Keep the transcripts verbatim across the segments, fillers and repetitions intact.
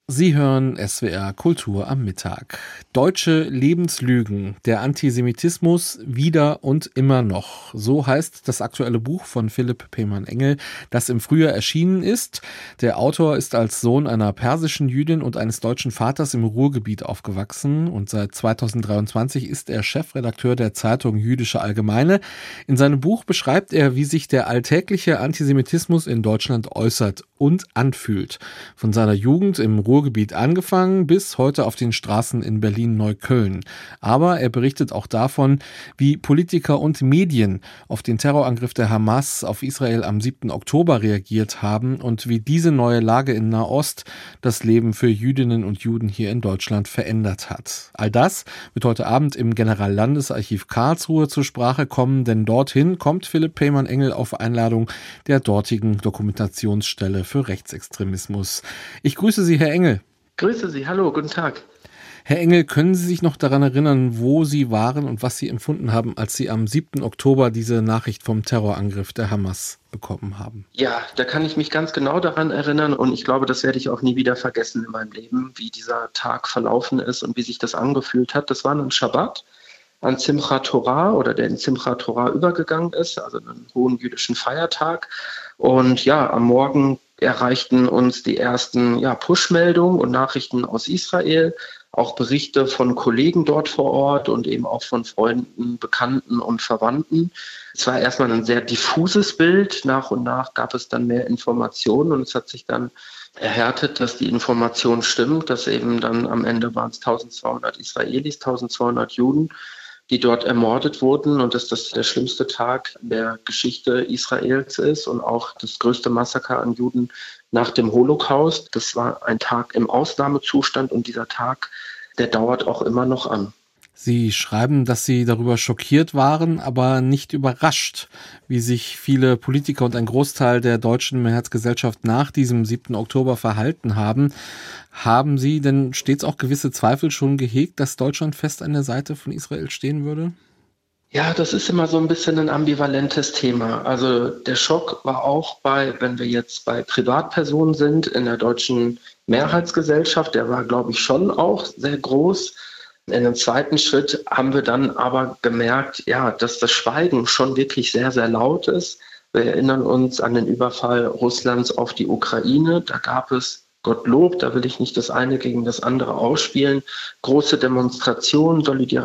Sie hören S W R Kultur am Mittag. Deutsche Lebenslügen, der Antisemitismus wieder und immer noch. So heißt das aktuelle Buch von Philipp Peymann-Engel, das im Frühjahr erschienen ist. Der Autor ist als Sohn einer persischen Jüdin und eines deutschen Vaters im Ruhrgebiet aufgewachsen und seit zweitausenddreiundzwanzig ist er Chefredakteur der Zeitung Jüdische Allgemeine. In seinem Buch beschreibt er, wie sich der alltägliche Antisemitismus in Deutschland äußert und anfühlt. Von seiner Jugend im Ruhrgebiet angefangen bis heute auf den Straßen in Berlin-Neukölln. Aber er berichtet auch davon, wie Politiker und Medien auf den Terrorangriff der Hamas auf Israel am siebten Oktober reagiert haben und wie diese neue Lage in Nahost das Leben für Jüdinnen und Juden hier in Deutschland verändert hat. All das wird heute Abend im Generallandesarchiv Karlsruhe zur Sprache kommen, denn dorthin kommt Philipp Peymann-Engel auf Einladung der dortigen Dokumentationsstelle für Rechtsextremismus. Ich grüße Sie, Herr Engel. Grüße Sie, hallo, guten Tag. Herr Engel, können Sie sich noch daran erinnern, wo Sie waren und was Sie empfunden haben, als Sie am siebten Oktober diese Nachricht vom Terrorangriff der Hamas bekommen haben? Ja, da kann ich mich ganz genau daran erinnern und ich glaube, das werde ich auch nie wieder vergessen in meinem Leben, wie dieser Tag verlaufen ist und wie sich das angefühlt hat. Das war ein Schabbat an Simchat Torah oder der in Simchat Torah übergegangen ist, also einen hohen jüdischen Feiertag. Und ja, am Morgen erreichten uns die ersten ja, Push-Meldungen und Nachrichten aus Israel, auch Berichte von Kollegen dort vor Ort und eben auch von Freunden, Bekannten und Verwandten. Es war erstmal ein sehr diffuses Bild. Nach und nach gab es dann mehr Informationen und es hat sich dann erhärtet, dass die Information stimmt, dass eben dann am Ende waren es eintausendzweihundert Israelis, eintausendzweihundert Juden, die dort ermordet wurden und dass das der schlimmste Tag der Geschichte Israels ist und auch das größte Massaker an Juden nach dem Holocaust. Das war ein Tag im Ausnahmezustand und dieser Tag, der dauert auch immer noch an. Sie schreiben, dass Sie darüber schockiert waren, aber nicht überrascht, wie sich viele Politiker und ein Großteil der deutschen Mehrheitsgesellschaft nach diesem siebten Oktober verhalten haben. Haben Sie denn stets auch gewisse Zweifel schon gehegt, dass Deutschland fest an der Seite von Israel stehen würde? Ja, das ist immer so ein bisschen ein ambivalentes Thema. Also der Schock war auch bei, wenn wir jetzt bei Privatpersonen sind, in der deutschen Mehrheitsgesellschaft, der war, glaube ich, schon auch sehr groß. In einem zweiten Schritt haben wir dann aber gemerkt, ja, dass das Schweigen schon wirklich sehr, sehr laut ist. Wir erinnern uns an den Überfall Russlands auf die Ukraine. Da gab es, Gottlob, da will ich nicht das eine gegen das andere ausspielen, große Demonstrationen,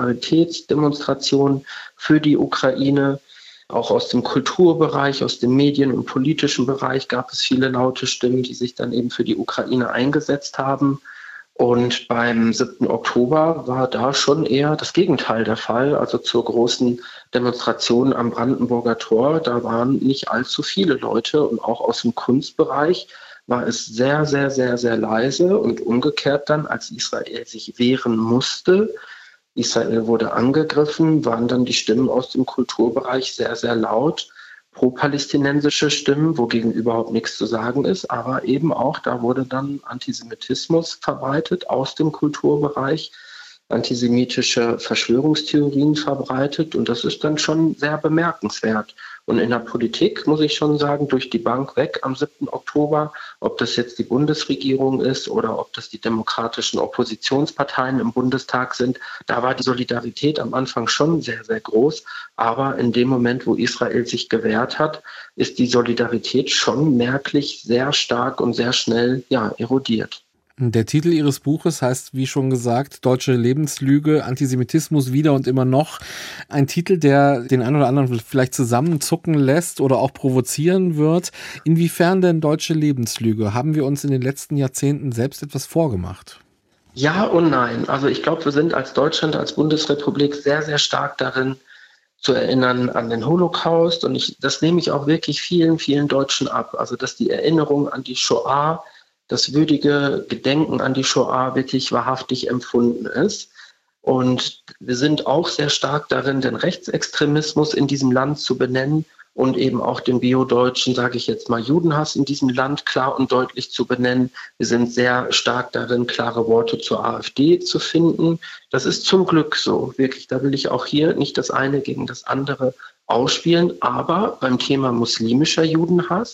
Solidaritätsdemonstrationen für die Ukraine. Auch aus dem Kulturbereich, aus dem Medien- und politischen Bereich gab es viele laute Stimmen, die sich dann eben für die Ukraine eingesetzt haben. Und beim siebten Oktober war da schon eher das Gegenteil der Fall. Also zur großen Demonstration am Brandenburger Tor, da waren nicht allzu viele Leute und auch aus dem Kunstbereich war es sehr, sehr, sehr, sehr leise und umgekehrt dann, als Israel sich wehren musste. Israel wurde angegriffen, waren dann die Stimmen aus dem Kulturbereich sehr, sehr laut. Pro-palästinensische Stimmen, wogegen überhaupt nichts zu sagen ist, aber eben auch, da wurde dann Antisemitismus verbreitet aus dem Kulturbereich, antisemitische Verschwörungstheorien verbreitet und das ist dann schon sehr bemerkenswert. Und in der Politik muss ich schon sagen, durch die Bank weg am siebten Oktober, ob das jetzt die Bundesregierung ist oder ob das die demokratischen Oppositionsparteien im Bundestag sind, da war die Solidarität am Anfang schon sehr, sehr groß. Aber in dem Moment, wo Israel sich gewehrt hat, ist die Solidarität schon merklich sehr stark und sehr schnell ja, erodiert. Der Titel Ihres Buches heißt, wie schon gesagt, Deutsche Lebenslüge, Antisemitismus wieder und immer noch. Ein Titel, der den einen oder anderen vielleicht zusammenzucken lässt oder auch provozieren wird. Inwiefern denn deutsche Lebenslüge? Haben wir uns in den letzten Jahrzehnten selbst etwas vorgemacht? Ja und nein. Also ich glaube, wir sind als Deutschland, als Bundesrepublik sehr, sehr stark darin, zu erinnern an den Holocaust. Und ich, das nehme ich auch wirklich vielen, vielen Deutschen ab. Also dass die Erinnerung an die Shoah, das würdige Gedenken an die Shoah wirklich wahrhaftig empfunden ist. Und wir sind auch sehr stark darin, den Rechtsextremismus in diesem Land zu benennen und eben auch den biodeutschen, sage ich jetzt mal, Judenhass in diesem Land klar und deutlich zu benennen. Wir sind sehr stark darin, klare Worte zur AfD zu finden. Das ist zum Glück so, wirklich. Da will ich auch hier nicht das eine gegen das andere ausspielen. Aber beim Thema muslimischer Judenhass,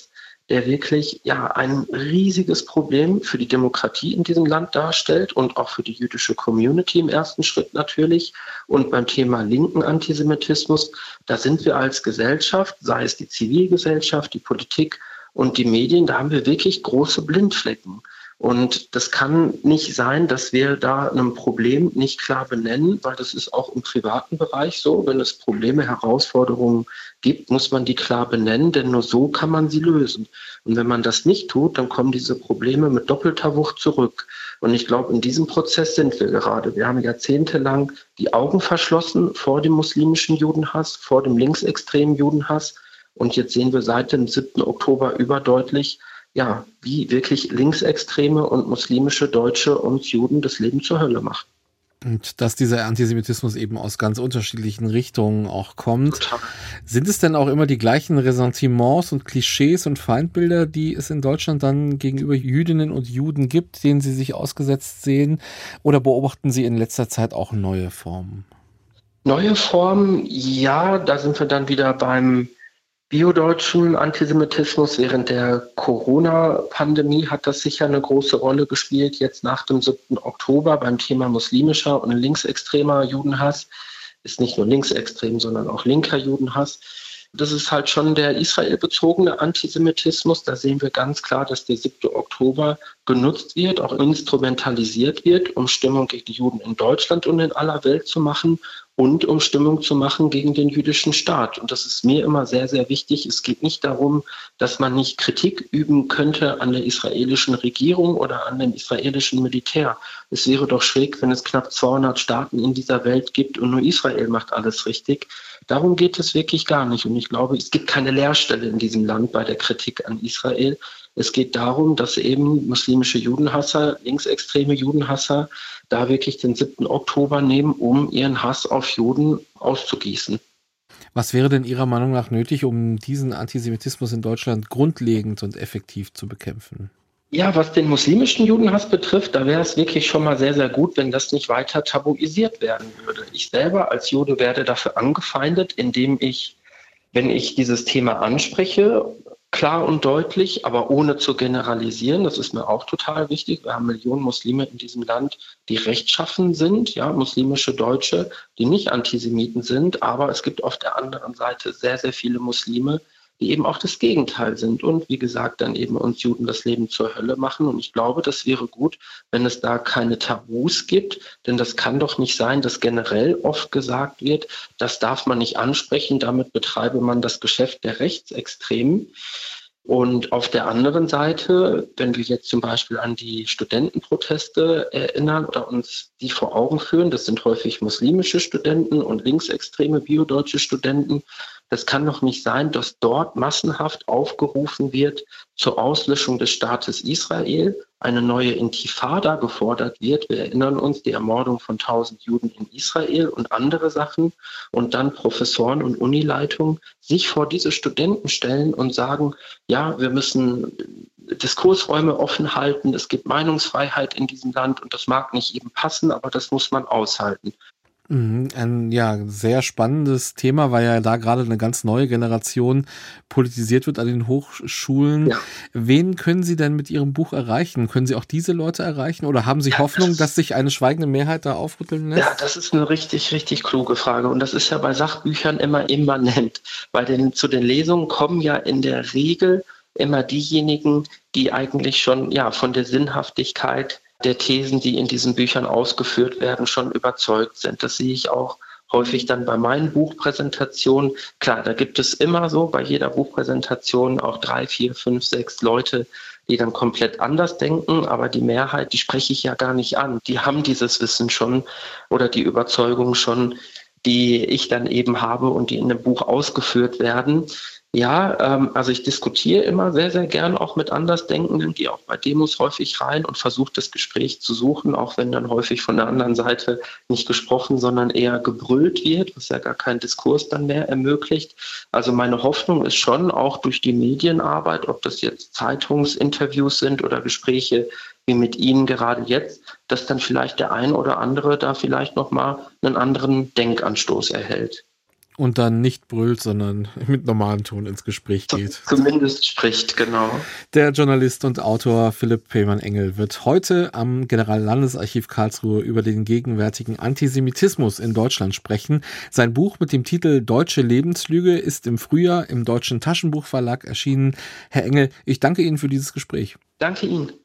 der wirklich ja ein riesiges Problem für die Demokratie in diesem Land darstellt und auch für die jüdische Community im ersten Schritt natürlich. Und beim Thema linken Antisemitismus, da sind wir als Gesellschaft, sei es die Zivilgesellschaft, die Politik und die Medien, da haben wir wirklich große Blindflecken. Und das kann nicht sein, dass wir da ein Problem nicht klar benennen, weil das ist auch im privaten Bereich so. Wenn es Probleme, Herausforderungen gibt, muss man die klar benennen, denn nur so kann man sie lösen. Und wenn man das nicht tut, dann kommen diese Probleme mit doppelter Wucht zurück. Und ich glaube, in diesem Prozess sind wir gerade. Wir haben jahrzehntelang die Augen verschlossen vor dem muslimischen Judenhass, vor dem linksextremen Judenhass. Und jetzt sehen wir seit dem siebten Oktober überdeutlich, ja, wie wirklich linksextreme und muslimische Deutsche und Juden das Leben zur Hölle machen. Und dass dieser Antisemitismus eben aus ganz unterschiedlichen Richtungen auch kommt. Total. Sind es denn auch immer die gleichen Ressentiments und Klischees und Feindbilder, die es in Deutschland dann gegenüber Jüdinnen und Juden gibt, denen Sie sich ausgesetzt sehen? Oder beobachten Sie in letzter Zeit auch neue Formen? Neue Formen, ja, da sind wir dann wieder beim biodeutschen Antisemitismus. Während der Corona-Pandemie hat das sicher eine große Rolle gespielt. Jetzt nach dem siebten Oktober beim Thema muslimischer und linksextremer Judenhass ist nicht nur linksextrem, sondern auch linker Judenhass. Das ist halt schon der israelbezogene Antisemitismus. Da sehen wir ganz klar, dass der siebte Oktober genutzt wird, auch instrumentalisiert wird, um Stimmung gegen die Juden in Deutschland und in aller Welt zu machen und um Stimmung zu machen gegen den jüdischen Staat. Und das ist mir immer sehr, sehr wichtig. Es geht nicht darum, dass man nicht Kritik üben könnte an der israelischen Regierung oder an dem israelischen Militär. Es wäre doch schräg, wenn es knapp zweihundert Staaten in dieser Welt gibt und nur Israel macht alles richtig. Darum geht es wirklich gar nicht. Und ich glaube, es gibt keine Leerstelle in diesem Land bei der Kritik an Israel. Es geht darum, dass eben muslimische Judenhasser, linksextreme Judenhasser da wirklich den siebten Oktober nehmen, um ihren Hass auf Juden auszugießen. Was wäre denn Ihrer Meinung nach nötig, um diesen Antisemitismus in Deutschland grundlegend und effektiv zu bekämpfen? Ja, was den muslimischen Judenhass betrifft, da wäre es wirklich schon mal sehr, sehr gut, wenn das nicht weiter tabuisiert werden würde. Ich selber als Jude werde dafür angefeindet, indem ich, wenn ich dieses Thema anspreche, klar und deutlich, aber ohne zu generalisieren, das ist mir auch total wichtig. Wir haben Millionen Muslime in diesem Land, die rechtschaffen sind, ja, muslimische Deutsche, die nicht Antisemiten sind, aber es gibt auf der anderen Seite sehr, sehr viele Muslime, die eben auch das Gegenteil sind und wie gesagt dann eben uns Juden das Leben zur Hölle machen. Und ich glaube, das wäre gut, wenn es da keine Tabus gibt, denn das kann doch nicht sein, dass generell oft gesagt wird, das darf man nicht ansprechen, damit betreibe man das Geschäft der Rechtsextremen. Und auf der anderen Seite, wenn wir jetzt zum Beispiel an die Studentenproteste erinnern oder uns die vor Augen führen, das sind häufig muslimische Studenten und linksextreme biodeutsche Studenten. Das kann doch nicht sein, dass dort massenhaft aufgerufen wird zur Auslöschung des Staates Israel, eine neue Intifada gefordert wird. Wir erinnern uns, die Ermordung von tausend Juden in Israel und andere Sachen. Und dann Professoren und Unileitungen sich vor diese Studenten stellen und sagen, ja, wir müssen Diskursräume offen halten, es gibt Meinungsfreiheit in diesem Land und das mag nicht eben passen, aber das muss man aushalten. Ein ja sehr spannendes Thema, weil ja da gerade eine ganz neue Generation politisiert wird an den Hochschulen. Ja. Wen können Sie denn mit Ihrem Buch erreichen? Können Sie auch diese Leute erreichen oder haben Sie ja, Hoffnung, das dass sich eine schweigende Mehrheit da aufrütteln lässt? Ja, das ist eine richtig, richtig kluge Frage und das ist ja bei Sachbüchern immer immanent, weil den, zu den Lesungen kommen ja in der Regel immer diejenigen, die eigentlich schon ja von der Sinnhaftigkeit der Thesen, die in diesen Büchern ausgeführt werden, schon überzeugt sind. Das sehe ich auch häufig dann bei meinen Buchpräsentationen. Klar, da gibt es immer so bei jeder Buchpräsentation auch drei, vier, fünf, sechs Leute, die dann komplett anders denken, aber die Mehrheit, die spreche ich ja gar nicht an. Die haben dieses Wissen schon oder die Überzeugung schon, die ich dann eben habe und die in dem Buch ausgeführt werden. Ja, ähm, also ich diskutiere immer sehr, sehr gern auch mit Andersdenkenden, die auch bei Demos häufig rein und versuche das Gespräch zu suchen, auch wenn dann häufig von der anderen Seite nicht gesprochen, sondern eher gebrüllt wird, was ja gar keinen Diskurs dann mehr ermöglicht. Also meine Hoffnung ist schon auch durch die Medienarbeit, ob das jetzt Zeitungsinterviews sind oder Gespräche wie mit Ihnen gerade jetzt, dass dann vielleicht der ein oder andere da vielleicht nochmal einen anderen Denkanstoß erhält. Und dann nicht brüllt, sondern mit normalem Ton ins Gespräch geht. Zumindest spricht, genau. Der Journalist und Autor Philipp Pemann-Engel wird heute am Generallandesarchiv Karlsruhe über den gegenwärtigen Antisemitismus in Deutschland sprechen. Sein Buch mit dem Titel Deutsche Lebenslüge ist im Frühjahr im Deutschen Taschenbuchverlag erschienen. Herr Engel, ich danke Ihnen für dieses Gespräch. Danke Ihnen.